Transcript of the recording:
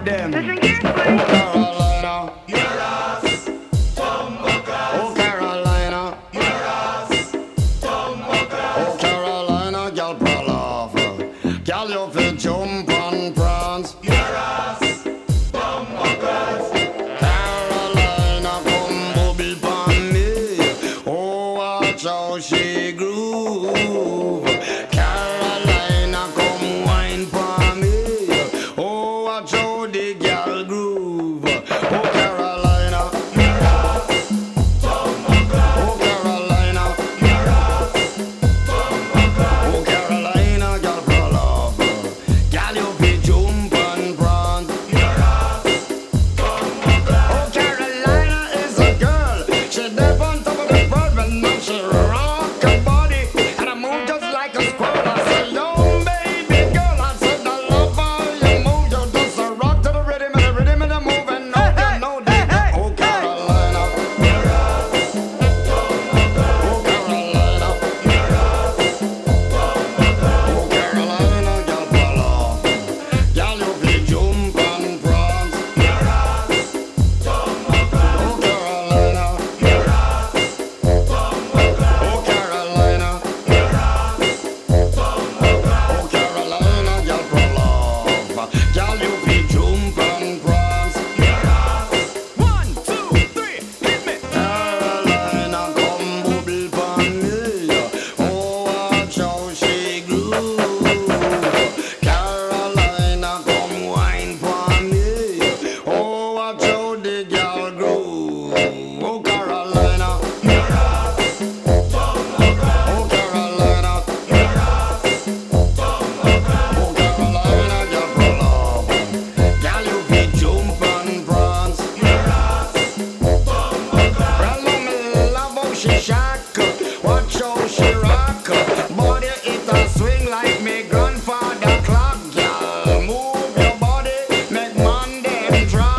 of them. Listen carefully. Carolina, Your ass, bumbuckers. oh Carolina, Your ass, bumbuckers. oh Carolina, gal pull off. Gal you fi jump on prawns. Your ass, bumbuckers. Carolina come bubble pon me. Oh watch how she groove. Carolina come wine pon me. Oh watch how the gal groove. Oh Carolina, Your ass, bumbuckers. oh Carolina, Your ass, bumbuckers. oh Carolina, gal pull off. Gal you fi jump on prawns. Your ass, bumbuckers. Oh, Carolina is a girl. She deaf on top of the world, but now she rock her body and I move just like a squirrel. I say, yo, baby girl, I said I love how you move. You just a rock to the rhythm and the rhythm and the move, and now you know that. Oh, Carolina, Your ass, bumbuckers. oh Carolina, Your ass, bumbuckers. oh Carolina, girl, pull off. Girl, you fi jump on prawns. Your ass, bumbuckers. Oh, Carolina, Your ass, bumbuckers. oh Carolina. Your ass, bumbuckers. Oh Carolina, girl, pull off. Girl, you fi jump on prawns. Your ass, 1, 2, 3, hit me. Carolina, come bubble pon me. Oh, watch how she groove. Carolina, come wine pon me. Oh, watch how the girl groove. Oh, Carolina, your ass, bumbuckers. oh Carolina, Your ass, bumbuckers. oh Carolina, girl, pull off. Girl, you fi jump on prawns. Your ass, bumbuckers. Well, me love how she shock, watch how she rock. Body it a swing like me grandfather clock. Girl, move your body, make man them drop.